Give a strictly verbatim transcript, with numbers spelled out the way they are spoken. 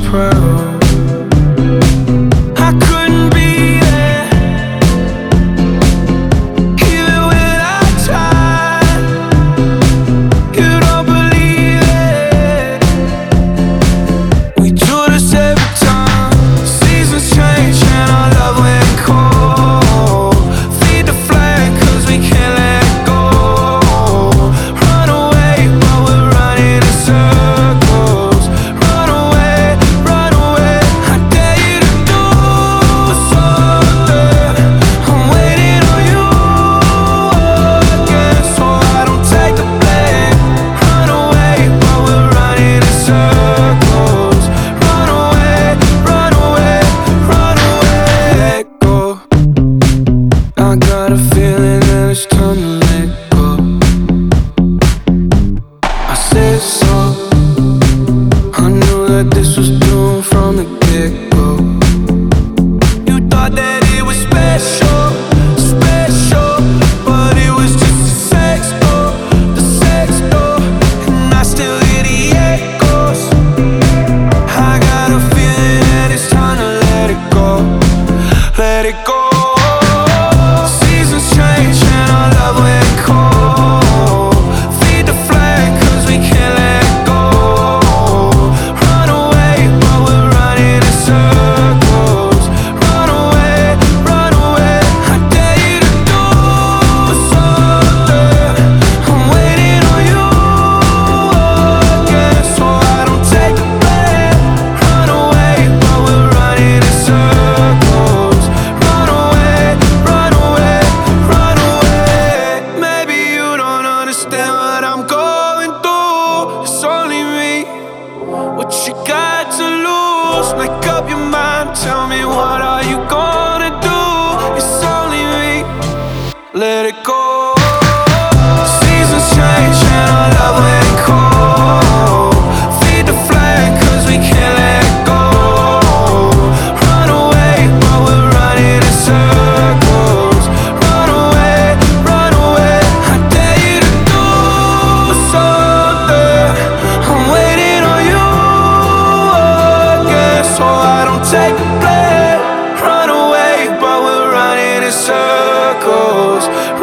proud. I couldn't be there, even when I tried. You don't believe it. We do this every time. Seasons change and our love went cold. Feed the flame cause we can't let go. Run away while we're running in circles. Run away, run away. I dare you to do something. I'm waiting on you again, so I don't take the blame. Run away while we're running in circles. Run away, run away, run away. Let go. I got a feeling that it's time to let go. I said so. I knew that this was doomed from the get-go. You thought that it was special, special, but it was just a sex door, the sex door, and I still hear the echoes. I got a feeling that it's time to let it go, let it go. Seasons change and our love went cold. Feed the flame cause we can't let go. Run away while we're running in circles. Run away, run away. I dare you to do something. I'm waiting on you again, so I don't take the blame. Run away while we're running in circles. Run away, run away, run away. Maybe you don't understand what I'm going through. It's only me. What you got to lose? Make up your mind. Tell me, what are you gonna do? It's only me. Let it go. Seasons change and our love went cold. Feed the flame cause we can't let go. Run away while we're running in circles. Run away, run away. I dare you to do something. I'm waiting on you again, so I don't take the blame. Run away while we're running in circles.